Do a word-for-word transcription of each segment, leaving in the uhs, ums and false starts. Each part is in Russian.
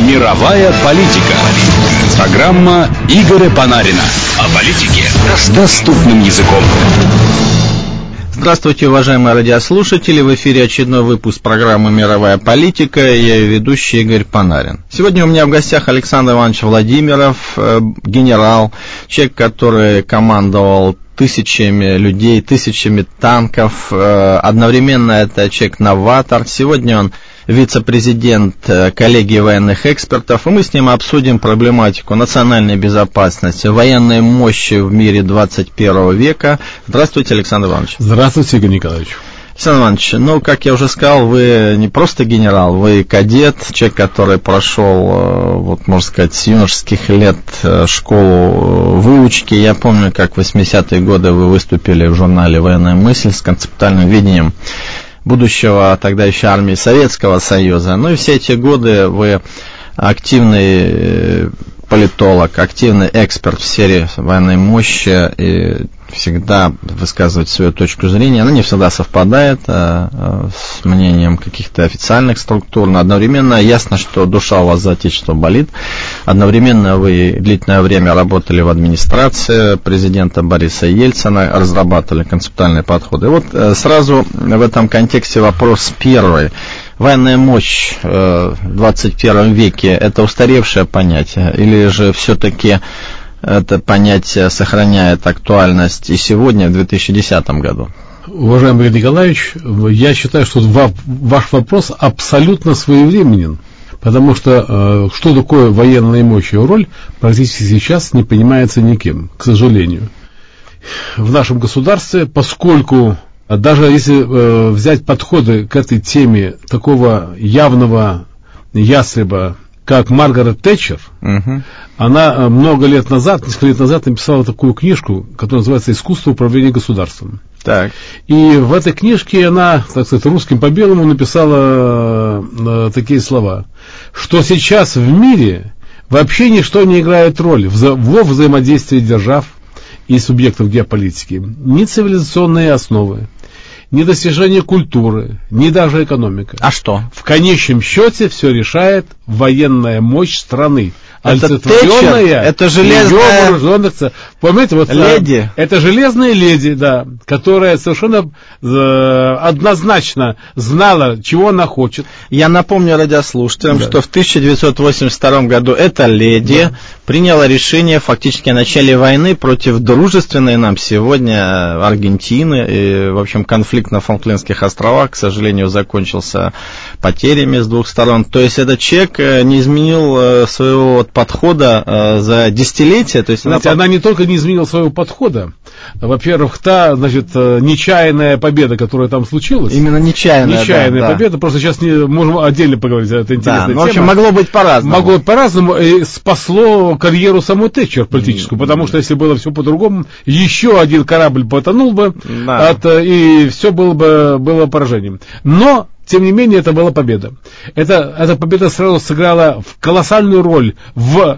Мировая политика. Программа Игоря Панарина о политике с доступным языком. Здравствуйте, уважаемые радиослушатели. В эфире очередной выпуск программы «Мировая политика». Я ее ведущий Игорь Панарин. Сегодня у меня в гостях Александр Иванович Владимиров, генерал, человек, который командовал тысячами людей, тысячами танков. Одновременно это человек-новатор. Сегодня он вице-президент коллегии военных экспертов, и мы с ним обсудим проблематику национальной безопасности, военной мощи в мире двадцать первого века. Здравствуйте, Александр Иванович. Здравствуйте, Игорь Николаевич. Александр Иванович, ну, как я уже сказал, вы не просто генерал, вы кадет, человек, который прошел, вот, можно сказать, с юношеских лет школу выучки. Я помню, как в восьмидесятые годы вы выступили в журнале «Военная мысль» с концептуальным видением будущего тогда еще армии Советского Союза. Ну и все эти годы вы активный политолог, активный эксперт в сфере военной мощи и всегда высказывать свою точку зрения. Она не всегда совпадает а, а, с мнением каких-то официальных структур, но одновременно ясно, что душа у вас за отечество болит. Одновременно вы длительное время работали в администрации президента Бориса Ельцина, разрабатывали концептуальные подходы. И вот сразу в этом контексте вопрос первый. Военная мощь в двадцать первом веке – это устаревшее понятие, или же все-таки это понятие сохраняет актуальность и сегодня, в две тысячи десятом году? Уважаемый Игорь Николаевич, я считаю, что ваш вопрос абсолютно своевременен, потому что что такое военная мощь и роль практически сейчас не понимается никем, к сожалению. В нашем государстве, поскольку даже если взять подходы к этой теме такого явного ястреба, как Маргарет Тэтчер, uh-huh. она много лет назад, несколько лет назад написала такую книжку, которая называется «Искусство управления государством». Так. И в этой книжке она, так сказать, русским по белому написала э, такие слова, что сейчас в мире вообще ничто не играет роли во взаимодействии держав и субъектов геополитики. Ни цивилизационные основы, ни достижение культуры, ни даже экономика. А что? В конечном счете все решает военная мощь страны. Это Тэтчер, это железная вооруженных... Помните, вот леди. Это железная леди, да, которая совершенно э, однозначно знала, чего она хочет. Я напомню радиослушателям, да. что в тысяча девятьсот восемьдесят втором году эта леди да. приняла решение фактически о начале войны против дружественной нам сегодня Аргентины. И, в общем, конфликт на Фолклендских островах, к сожалению, закончился потерями с двух сторон. То есть этот человек не изменил своего вот подхода э, за десятилетия. То есть Знаете, она... она не только не изменила своего подхода, во-первых, та, значит, нечаянная победа, которая там случилась. Именно нечаянная. Нечаянная да, победа, да. просто сейчас не, можем отдельно поговорить, это интересная да, ну, тема. В общем, могло быть по-разному. Могло быть по-разному, и спасло карьеру самой Тэтчер политическую, mm-hmm. потому что если было все по-другому, еще один корабль потонул бы, да. от, и все было бы было поражением. Но тем не менее, это была победа. Это, эта победа сразу сыграла колоссальную роль в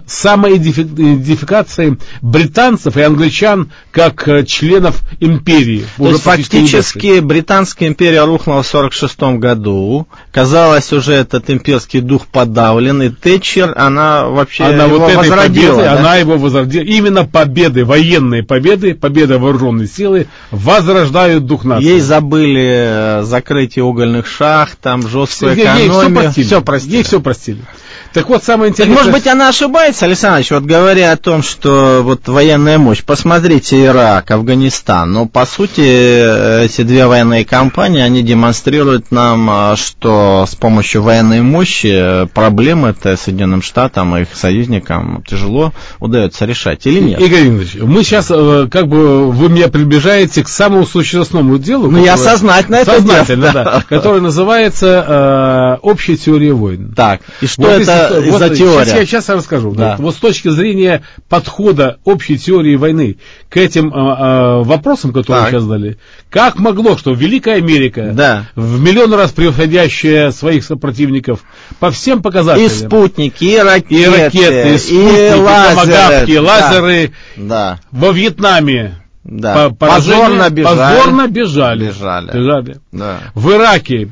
самоидентификации британцев и англичан как членов империи. То есть фактически британская империя рухнула в сорок шестом году. Казалось, уже этот имперский дух подавлен, и Тэтчер, она вообще она его вот возродила. Победой, да? Она его возродила. Именно победы, военные победы, победа вооруженной силы возрождают дух нации. Ей забыли закрытие угольных шахт, там жесткую экономию. Ей все простили. Все простили. Ей все простили. Так вот, самое интересное... Так, может быть, она ошибается, Александр Ильич, вот говоря о том, что вот военная мощь. Посмотрите, Ирак, Афганистан. Но, по сути, эти две военные кампании, они демонстрируют нам, что с помощью военной мощи проблемы-то Соединенным Штатам и их союзникам тяжело удается решать, или нет? Игорь Ильич, мы сейчас, как бы, вы меня приближаете к самому сущностному делу. Ну, я сознательно это Сознательно, да. Которое называется «Общая теория войн». Так, и что это вот, за теория? Сейчас я сейчас расскажу. Да. Вот, вот с точки зрения подхода общей теории войны к этим а, а, вопросам, которые так. вы сейчас дали, как могло, что Великая Америка, да. в миллион раз превосходящая своих сопротивников по всем показателям, и спутники, и ракеты, и, ракеты, и, спутники, и лазеры, томагавки, и лазеры да. во Вьетнаме. Да. Позорно бежали. Позорно бежали. Позорно бежали. бежали. бежали. Да. В Ираке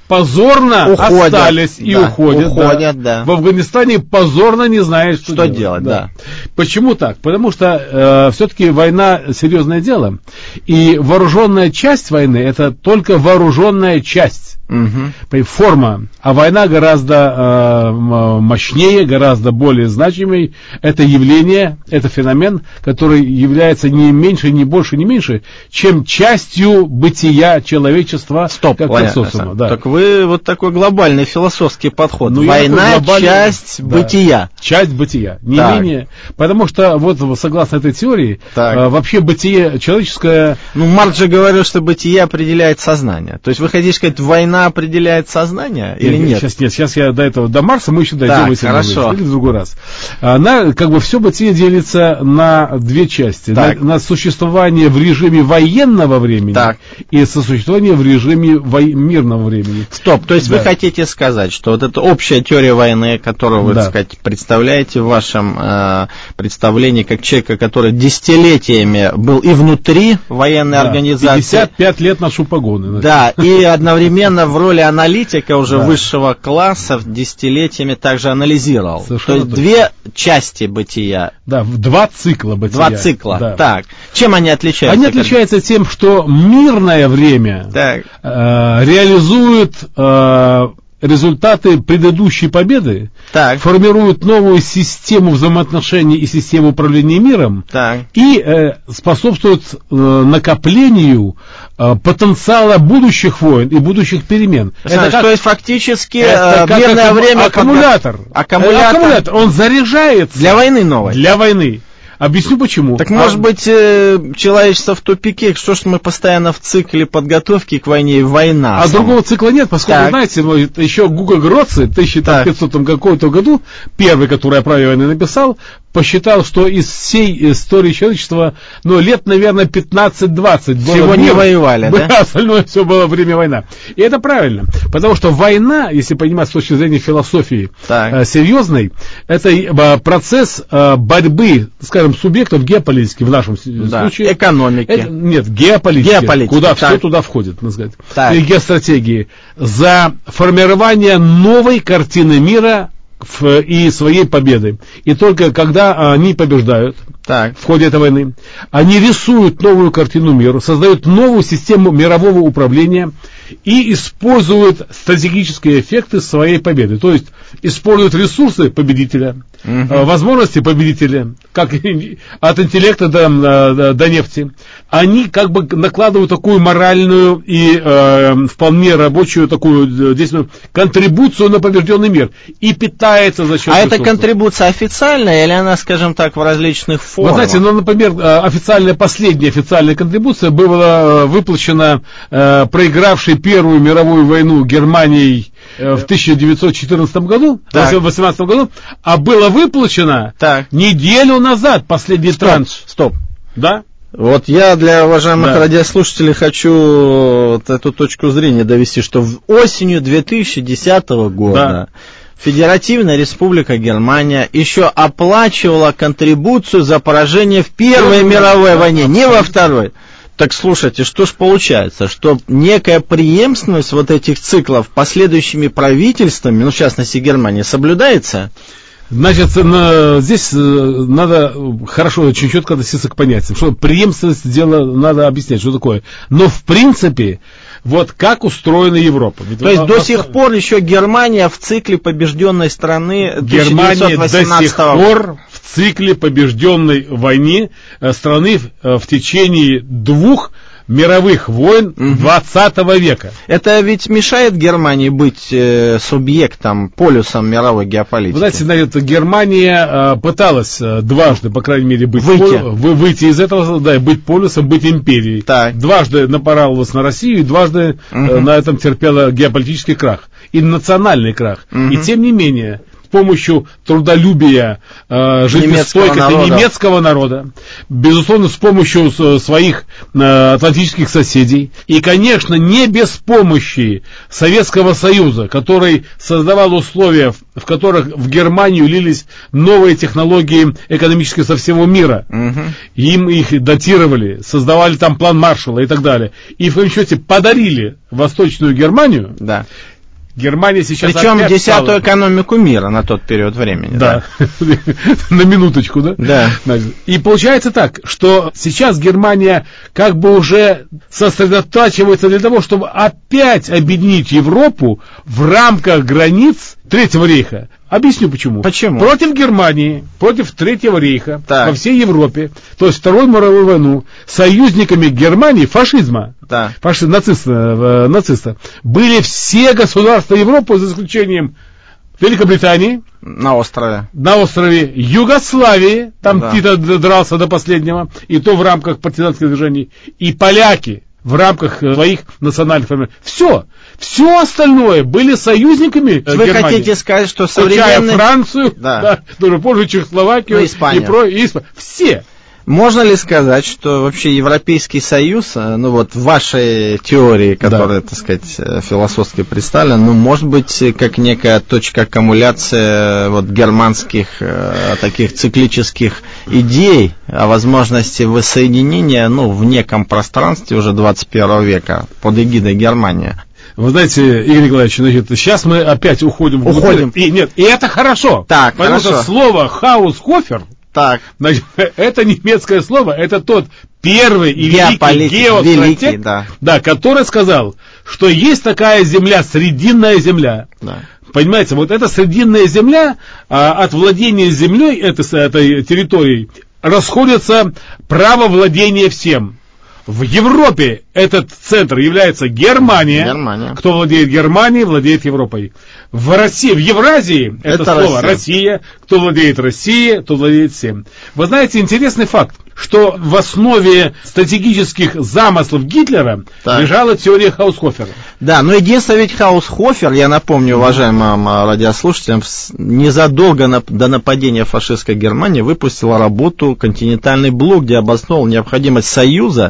позорно уходят, остались и да, уходят. уходят да. Да. В Афганистане позорно не знают, что, что делать. делать да. Да. Почему так? Потому что э, все-таки война серьезное дело, и вооруженная часть войны это только вооруженная часть. Угу. Форма, а война гораздо э, мощнее, гораздо более значимой. Это явление, это феномен, который является не меньше, не больше, не меньше, чем частью бытия человечества. Стоп, как понятно, да. Так вы вот такой глобальный философский подход. Ну, война часть да, бытия. Часть бытия, не так. менее. Потому что вот согласно этой теории, э, вообще бытие человеческое. Ну, Маркс же говорил, что бытие определяет сознание. То есть вы хотите сказать, война определяет сознание или нет? Сейчас нет, сейчас я до этого, до Марса мы еще дойдем. Так, хорошо. Или в другой раз. Она, как бы, все бытие делится на две части. На, на существование в режиме военного времени так. и сосуществование в режиме во... мирного времени. Стоп, то есть да. вы хотите сказать, что вот эта общая теория войны, которую вы, да. так сказать, представляете в вашем э, представлении как человека, который десятилетиями был и внутри военной да. организации. пятьдесят пять лет ношу погоны. Да, и одновременно в роли аналитика уже да. высшего класса десятилетиями также анализировал. Совершенно То есть точно. Две части бытия. Да, два цикла бытия. Два цикла, да. Так. Чем они отличаются? Они отличаются тем, что мирное время э, реализует э, результаты предыдущей победы, так. формируют новую систему взаимоотношений и систему управления миром так. и э, способствуют э, накоплению э, потенциала будущих войн и будущих перемен. Знаешь, это как, то есть фактически это э, мирное аккум, время... Аккумулятор. Аккумулятор. аккумулятор. Он заряжается. Для войны новой. Для войны. Объясню почему. Так а... может быть э, человечество в тупике, что ж мы постоянно в цикле подготовки к войне и война. А сама. другого цикла нет, поскольку, так. знаете, еще Гуго Гроци в тысяча пятисотом каком-то году, первый, который о праве войны написал, посчитал, что из всей истории человечества, ну, лет, наверное, пятнадцать-двадцать было всего мир, не воевали, да? да? Остальное все было время война. И это правильно, потому что война, если понимать с точки зрения философии э, серьезной, это э, процесс э, борьбы, скажем, субъектов геополитики в нашем да. случае. Экономики. Это, нет, геополитики. Геополитики. Куда так. все туда входит, так сказать. Так. И геостратегии. За формирование новой картины мира в, и своей победы. И только когда они побеждают так. в ходе этой войны, они рисуют новую картину мира, создают новую систему мирового управления и используют стратегические эффекты своей победы. То есть используют ресурсы победителя, uh-huh. возможности победителя, как от интеллекта до, до, до нефти. Они как бы накладывают такую моральную и э, вполне рабочую такую действенную контрибуцию на побежденный мир и питается за счет А ресурсов. эта контрибуция официальная или она, скажем так, в различных формах? Вы знаете, ну, например, официальная, последняя официальная контрибуция была выплачена э, проигравшей Первую мировую войну Германией э, в тысяча девятьсот четырнадцатом году, в восемнадцатом году, а было выплачено так. неделю назад последний стоп, транш. Стоп. Да? Вот я для уважаемых да. радиослушателей хочу вот эту точку зрения довести, что в осенью две тысячи десятого года да. Федеративная Республика Германия еще оплачивала контрибуцию за поражение в Первой да, мировой да, войне, да, не во Второй. Так слушайте, что ж получается, что некая преемственность вот этих циклов последующими правительствами, ну в частности Германии, соблюдается? Значит, на, здесь надо хорошо, очень четко относиться к понятиям, что преемственность дела надо объяснять, что такое. Но в принципе, вот как устроена Европа. Ведь То есть а, до а, сих пор еще Германия в цикле побежденной страны Германия до сих пор в цикле побежденной войны страны в, в течение двух мировых войн двадцатого века. Это ведь мешает Германии быть э, субъектом, полюсом мировой геополитики? Вы знаете, значит, Германия э, пыталась э, дважды, по крайней мере, быть выйти. Полю, вы, выйти из этого, да, быть полюсом, быть империей. Так. Дважды напоралась на Россию, и дважды угу. э, на этом терпела геополитический крах. И национальный крах. Угу. И тем не менее, с помощью трудолюбия э, жизнестойкости немецкого, немецкого народа, безусловно, с помощью своих э, атлантических соседей, и, конечно, не без помощи Советского Союза, который создавал условия, в, в которых в Германию лились новые технологии экономические со всего мира. Угу. Им их датировали, создавали там план Маршалла и так далее. И в конечном счете подарили Восточную Германию. Да. Германия сейчас Причем опять десятую стала... экономику мира на тот период времени. Да, на минуточку, да? Да. И получается так, что сейчас Германия как бы уже сосредотачивается для того, чтобы опять объединить Европу в рамках границ Третьего рейха. Объясню почему. Почему? Против Германии, против Третьего рейха так. во всей Европе, то есть Вторую мировую войну, союзниками Германии, фашизма, да. фашизм, нациста, нациста, были все государства Европы, за исключением Великобритании, на острове, на острове Югославии, там да. Тито дрался до последнего, и то в рамках партизанских движений, и поляки в рамках своих национальных формирований. Все, все остальное были союзниками Вы Германии. Хотите сказать, что современные... современный... Францию, да. Да, даже позже Чехословакию, ну, Испанию. И, про... и Исп... все. Можно ли сказать, что вообще Европейский Союз, ну вот в вашей теории, которая, да. так сказать, философски представлена, ну, может быть, как некая точка аккумуляции вот германских э, таких циклических идей о возможности воссоединения, ну, в неком пространстве уже двадцать первого века под эгидой Германии? Вы знаете, Игорь Николаевич, значит, сейчас мы опять уходим в Уходим. И, нет, и это хорошо. Так, потому хорошо. что слово «хаускофер», так. Значит, это немецкое слово, это тот первый и великий геостратег, да. Да, который сказал, что есть такая земля, Срединная земля. Да. Понимаете, вот эта Срединная земля, а, от владения землей этой, этой территорией расходится право владения всем. В Европе этот центр является Германия. Германия. Кто владеет Германией, владеет Европой. В России, в Евразии это, это слово Россия. Россия. Кто владеет Россией, кто владеет всем. Вы знаете, интересный факт, что в основе стратегических замыслов Гитлера так. лежала теория Хаускофера. Да, но единственное, ведь Хаускофер, я напомню уважаемым радиослушателям, незадолго до нападения фашистской Германии выпустил работу «Континентальный блок», где обосновал необходимость союза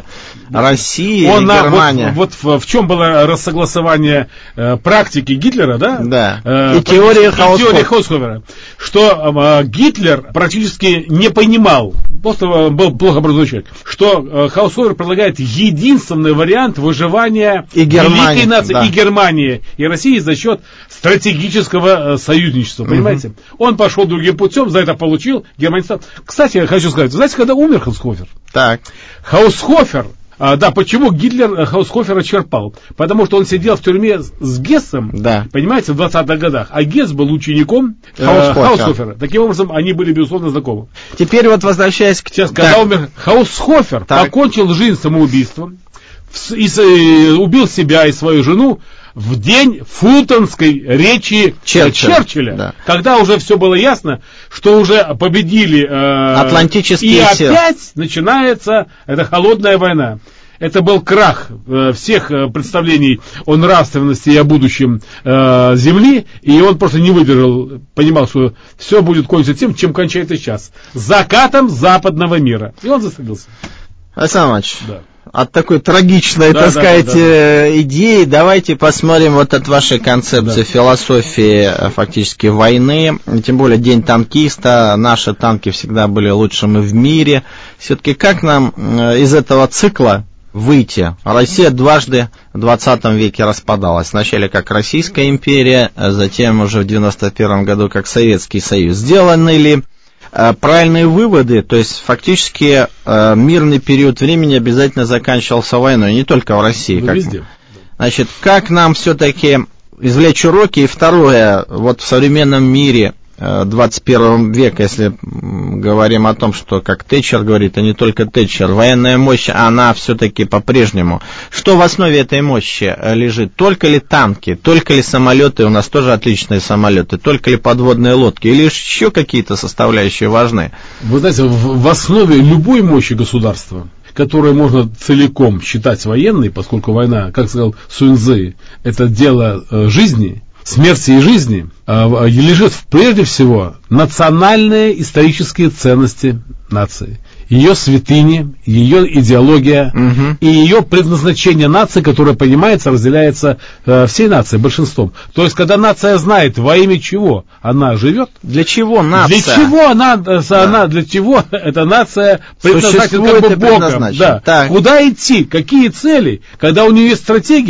России Он, и Германии. Вот, вот в, в чем было рассогласование э, практики Гитлера, да? Да. Э, и теория Хаускофера. Что э, Гитлер практически не понимал, просто был плохо образованный человек, что э, Хаускофер предлагает единственный вариант выживания и Германии, великой нации, да. и Германии, и России за счет стратегического э, союзничества, угу. понимаете? Он пошел другим путем, за это получил, Германия стала. Кстати, я хочу сказать, знаете, когда умер Хаускофер? Так. Хаускофер, а, да, почему Гитлер Хаускофера черпал? Потому что он сидел в тюрьме с Гессом, да. понимаете, в двадцатых годах, а Гесс был учеником Хаускофера. Э, Хаускофера. Таким образом, они были, безусловно, знакомы. Теперь вот возвращаясь к... Сейчас, когда умер Хаускофер, так. покончил жизнь самоубийством, в, и, и, убил себя и свою жену в день фултонской речи Черчилля, Черчилля да. когда уже все было ясно, что уже победили э, атлантические и силы. Опять начинается эта холодная война. Это был крах э, всех э, представлений о нравственности и о будущем э, Земли, и он просто не выдержал, понимал, что все будет кончиться тем, чем кончается сейчас. Закатом западного мира. И он застрелился. Александр Иванович, да. от такой трагичной, да, так да, сказать, да, да. идеи, давайте посмотрим вот от вашей концепции да. философии фактически войны, тем более День танкиста, наши танки всегда были лучшими в мире. Все-таки как нам из этого цикла выйти? Россия дважды в двадцатом веке распадалась. Вначале как Российская империя, а затем уже в девяносто первом году как Советский Союз. Сделаны ли правильные выводы, то есть фактически э, мирный период времени обязательно заканчивался войной, не только в России. Как, везде. Значит, как нам все-таки извлечь уроки? И второе, вот в современном мире э, двадцать первого века, если говорим о том, что, как Тэтчер говорит, а не только Тэтчер, военная мощь, она все-таки по-прежнему. Что в основе этой мощи лежит? Только ли танки, только ли самолеты, у нас тоже отличные самолеты, только ли подводные лодки, или еще какие-то составляющие важны? Вы знаете, в, в основе любой мощи государства, которое можно целиком считать военной, поскольку война, как сказал Сунь Цзы, это дело э, жизни, смерти и жизни, э, лежит прежде всего национальные исторические ценности нации. Ее святыни, ее идеология угу. и ее предназначение нации, которое понимается, разделяется э, всей нацией, большинством. То есть, когда нация знает, во имя чего она живет. Для чего нация? Для чего она, да. она для чего эта нация предназначена как бы Богом. Да. Куда идти, какие цели, когда у нее есть стратегия,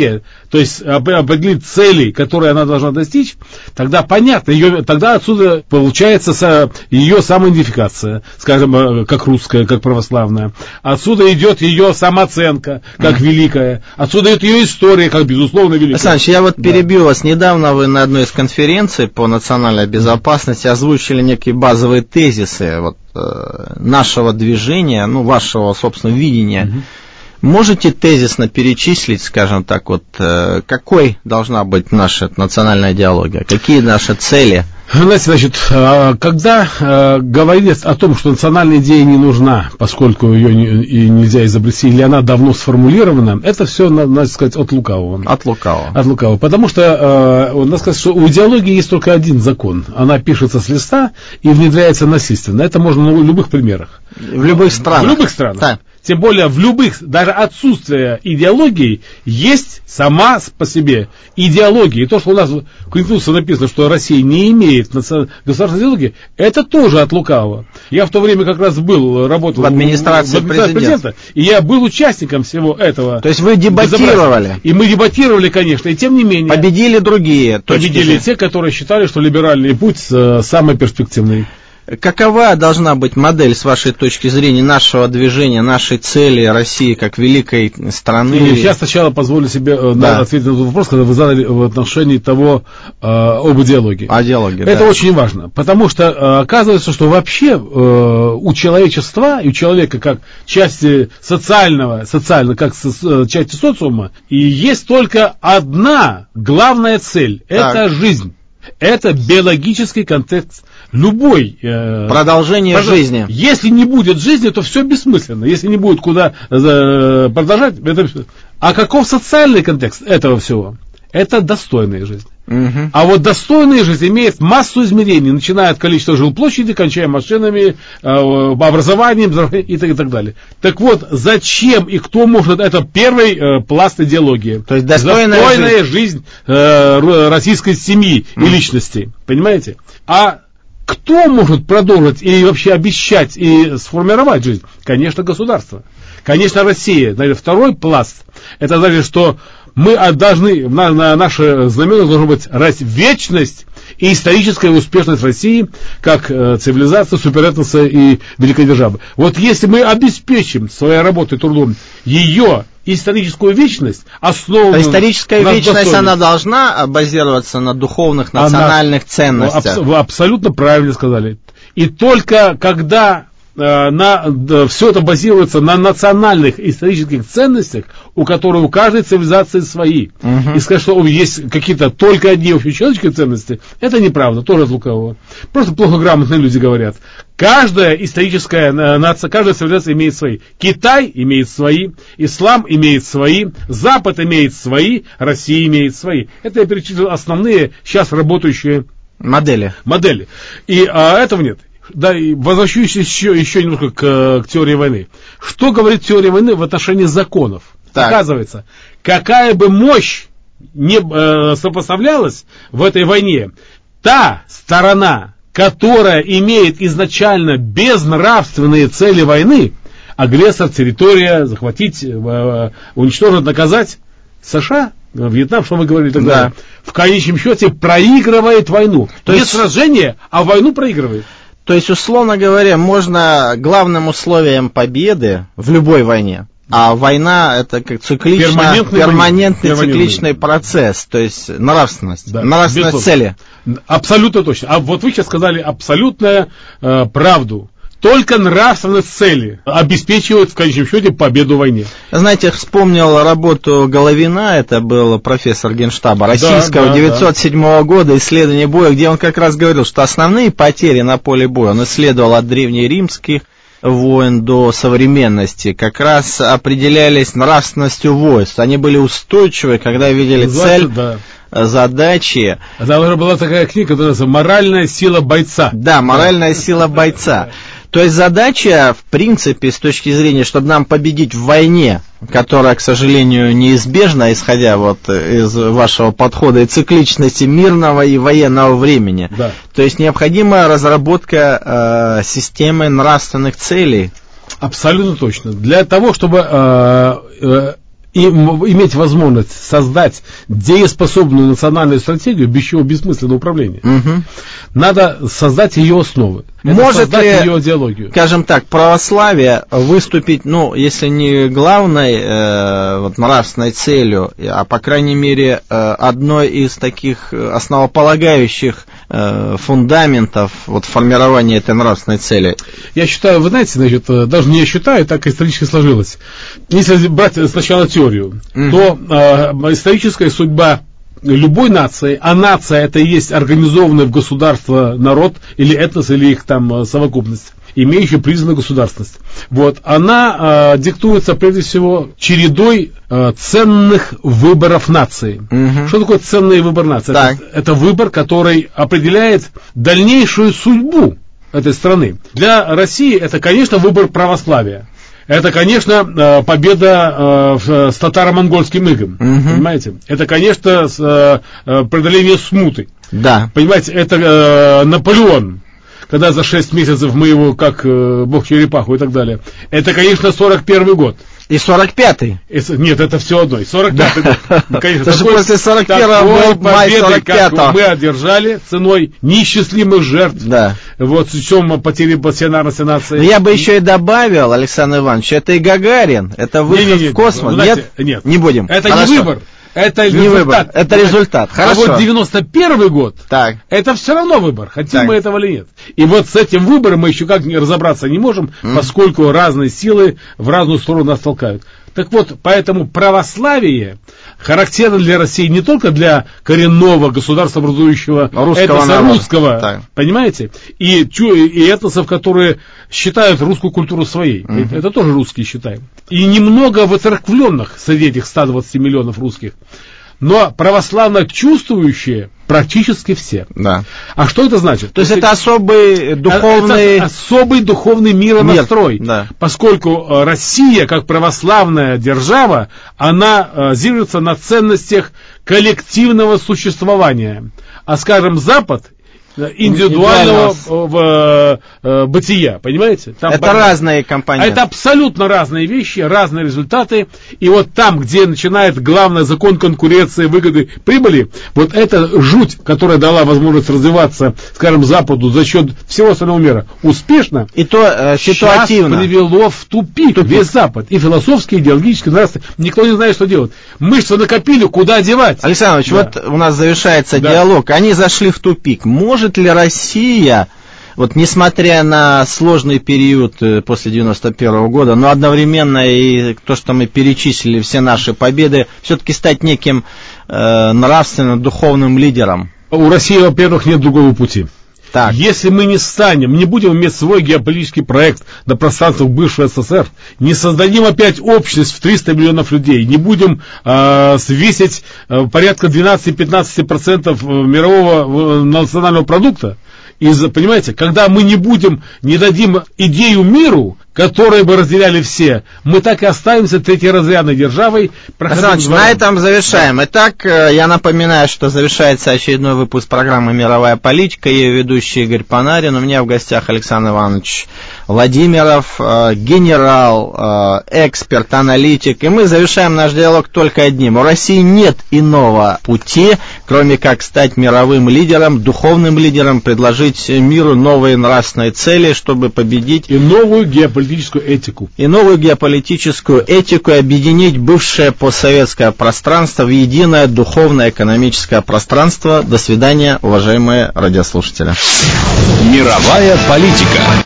то есть определить цели, которые она должна достичь, тогда понятно, ее, тогда отсюда получается ее самоидентификация, скажем, как русская, как православная. Отсюда идет ее самооценка, как mm. великая. Отсюда идет ее история, как безусловно великая. Александр, я вот да. перебью вас. Недавно вы на одной из конференций по национальной безопасности озвучили некие базовые тезисы вот, э, нашего движения, ну, вашего, собственно, видения. Mm-hmm. Можете тезисно перечислить, скажем так, вот, э, какой должна быть наша национальная идеология, какие наши цели? Знаете, значит, когда говорили о том, что национальная идея не нужна, поскольку ее не, и нельзя изобрести, или она давно сформулирована, это все, надо сказать, от лукавого. От лукавого. От лукавого. Потому что, надо сказать, что у идеологии есть только один закон. Она пишется с листа и внедряется насильственно. Это можно на любых примерах. В любых странах. В любых странах. Да. Тем более в любых, даже отсутствие идеологии, есть сама по себе идеология. И то, что у нас в Конституции написано, что Россия не имеет государственной идеологии, это тоже от лукавого. Я в то время как раз был, работал в администрации, в администрации президента, и я был участником всего этого. То есть вы дебатировали? И мы дебатировали, конечно, и тем не менее. Победили другие. Победили те, которые считали, что либеральный путь самый перспективный. Какова должна быть модель, с вашей точки зрения, нашего движения, нашей цели России как великой страны? И я сначала позволю себе да. ответить на этот вопрос, когда вы задали в отношении того э, об идеологии. О идеологии, Это да. очень важно, потому что э, оказывается, что вообще э, у человечества и у человека как части социального, социально как со, части социума, и есть только одна главная цель – это жизнь. Это биологический контекст любой. Э, Продолжение продолж... жизни. Если не будет жизни, то все бессмысленно. Если не будет куда э, продолжать, это... А каков социальный контекст этого всего? Это достойная жизнь. Угу. А вот достойная жизнь имеет массу измерений, начиная от количества жилплощади, кончая машинами, э, образованием и так, и так далее. Так вот, зачем и кто может... Это первый э, пласт идеологии. То есть достойная, достойная жизнь, жизнь э, российской семьи угу. и личности. Понимаете? А кто может продолжить и вообще обещать и сформировать жизнь? Конечно, государство. Конечно, Россия. Значит, второй пласт. Это значит, что мы должны, на, на наши знамена должна быть вечность и историческая успешность России как э, цивилизации, суперэтноса и великой державы. Вот если мы обеспечим своей работой, трудом ее историческую вечность, основанную... Историческая на вечность, достойности, она должна базироваться на духовных национальных она, ценностях. Аб- вы абсолютно правильно сказали. И только когда э, на, да, все это базируется на национальных исторических ценностях, у которых у каждой цивилизации свои. Угу. И сказать, что есть какие-то только одни общечеловеческие ценности, это неправда, тоже от лукавого. Просто плохо грамотные люди говорят. Каждая историческая нация, каждая цивилизация имеет свои. Китай имеет свои, ислам имеет свои, Запад имеет свои, Россия имеет свои. Это я перечислил основные сейчас работающие модели. модели. И а, этого нет. Да, и возвращаюсь еще, еще немножко к, к теории войны. Что говорит теория войны в отношении законов? Так. Оказывается, какая бы мощь не э, сопоставлялась в этой войне, та сторона, которая имеет изначально безнравственные цели войны, агрессор, территория, захватить, э, уничтожить, наказать, США, Вьетнам, что мы говорили тогда, да. в конечном счете проигрывает войну. То есть нет сражения, а войну проигрывает. То есть, условно говоря, можно главным условием победы в любой войне, а война это как циклично, перманентный, перманентный цикличный процесс, то есть нравственность, да, нравственность безусловно. Цели. Абсолютно точно. А вот вы сейчас сказали абсолютную э, правду. Только нравственность цели обеспечивают в конечном счете победу в войне. Знаете, вспомнил работу Головина, это был профессор Генштаба российского, да, да, девятьсот седьмого да. года, исследование боя, где он как раз говорил, что основные потери на поле боя, он исследовал от древнеримских войн до современности, как раз определялись нравственностью войск. Они были устойчивы, когда видели Знаете, цель... Да. задачи. Там уже была такая книга, которая называется «Моральная сила бойца». Да, «Моральная сила бойца». То есть задача, в принципе, с точки зрения, чтобы нам победить в войне, которая, к сожалению, неизбежна, исходя вот из вашего подхода и цикличности мирного и военного времени. Да. То есть необходима разработка э, системы нравственных целей. Абсолютно точно. Для того, чтобы... Э, э, и иметь возможность создать дееспособную национальную стратегию, без чего бессмысленно управление. Угу. Надо создать ее основы. Может ли, ее идеологию. Скажем так, православие выступить, ну, если не главной э, вот, нравственной целью, а по крайней мере э, одной из таких основополагающих э, фундаментов вот, формирования этой нравственной цели? Я считаю, вы знаете, значит, даже не я считаю, так исторически сложилось. Если брать сначала теорию, mm-hmm. то э, историческая судьба любой нации, а нация это и есть организованный в государство народ или этнос, или их там совокупность, имеющая признанную государственность. Вот, она э, диктуется прежде всего чередой э, ценных выборов нации. Угу. Что такое ценный выбор нации? Это, это выбор, который определяет дальнейшую судьбу этой страны. Для России это, конечно, выбор православия. Это, конечно, победа с татаро-монгольским игом, угу. понимаете? Это, конечно, преодоление смуты. Да. Понимаете, это Наполеон, когда за шесть месяцев мы его, как бог черепаху и так далее. Это, конечно, сорок первый год. И сорок пятый. Нет, это все одно. сорок пятый год. Конечно, такой, после сорок первого был май сорок пятого. Мы одержали ценой неисчислимых жертв. Да. Вот, с чем потери пассионарности нации. Я бы еще и добавил, Александр Иванович, это и Гагарин, это выход не, не, не, в космос. Знаете, нет? Нет, не будем. Это Хорошо. не выбор. Это не результат. Выбор, это результат. Хорошо. А вот девяносто первый год, так. это все равно выбор, хотим так. мы этого или нет. И вот с этим выбором мы еще как разобраться не можем, mm. поскольку разные силы в разную сторону нас толкают. Так вот, поэтому православие характерно для России не только для коренного государства образующего русского этноса русского, так. понимаете, и, и этносов, которые считают русскую культуру своей. Mm-hmm. Это тоже русские считаем. И немного воцерквленных среди этих ста двадцати миллионов русских. Но православно чувствующие практически все. Да. А что это значит? То есть это особый духовный... Это особый духовный миронастрой. Мир. Да. Поскольку Россия, как православная держава, она зиждется на ценностях коллективного существования. А, скажем, Запад индивидуального в, э, бытия, понимаете? Там это б... разные компоненты. Это абсолютно разные вещи, разные результаты. И вот там, где начинает главный закон конкуренции, выгоды, прибыли, вот эта жуть, которая дала возможность развиваться, скажем, Западу за счет всего остального мира, успешно, и то э, ситуативно привело в тупик, тупик весь Запад. И философски, и идеологически, нравственно. Никто не знает, что делать. Мышцы накопили, куда девать? Александр Ильич, да. вот у нас завершается да. диалог. Они зашли в тупик. Может ли Россия, вот несмотря на сложный период после девяносто первого года, но одновременно и то, что мы перечислили, все наши победы, все-таки стать неким э, нравственным, духовным лидером? У России, во-первых, нет другого пути. Так. Если мы не станем, не будем иметь свой геополитический проект на пространствах бывшего СССР, не создадим опять общность в триста миллионов людей, не будем э, свесить э, порядка двенадцать-пятнадцать процентов мирового э, национального продукта, из, понимаете, когда мы не будем, не дадим идею миру, которые бы разделяли все, мы так и останемся третьеразрядной державой. Значит, на этом завершаем. Да. Итак, я напоминаю, что завершается очередной выпуск программы «Мировая политика». Ее ведущий Игорь Панарин. У меня в гостях Александр Иванович Владимиров, генерал, эксперт, аналитик. И мы завершаем наш диалог только одним. У России нет иного пути, кроме как стать мировым лидером, духовным лидером, предложить миру новые нравственные цели, чтобы победить. И новую геополитическую этику. И новую геополитическую этику, и объединить бывшее постсоветское пространство в единое духовное экономическое пространство. До свидания, уважаемые радиослушатели. Мировая политика.